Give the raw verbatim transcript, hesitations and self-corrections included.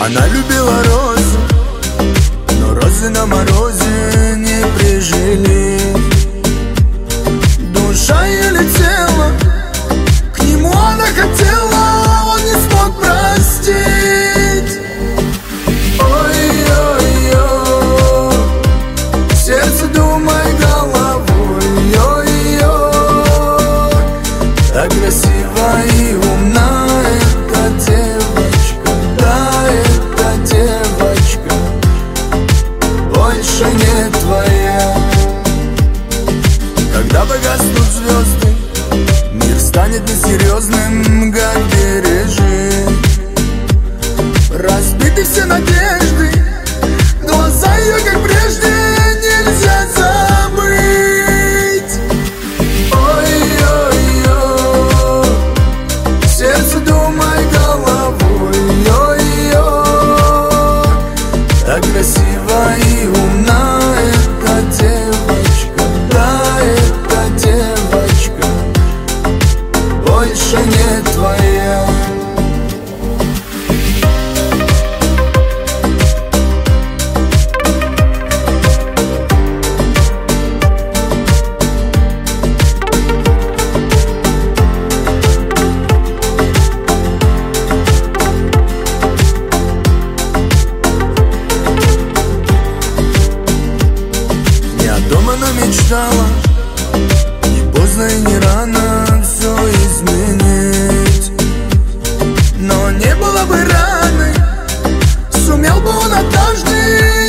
Она любила розы, но розы на морозе не прижили. Душа ее летела, к нему она хотела, он не смог простить. Ой-ой-ой, сердце думай головой. Ой-ой, так красиво и умна эта девочка. Да, эта девочка больше не твоя. Когда погаснут звезды, мир станет несерьезным, как бережи. Разбиты все надежды, глаза ее, как прежде, нельзя забыть. Ой-ой-ой, сердце думай головой. Ой-ой, так красиво и умна эта девочка. Да, эта девочка больше не твоя. Она мечтала, не поздно и не рано все изменить. Но не было бы раны, сумел бы он однажды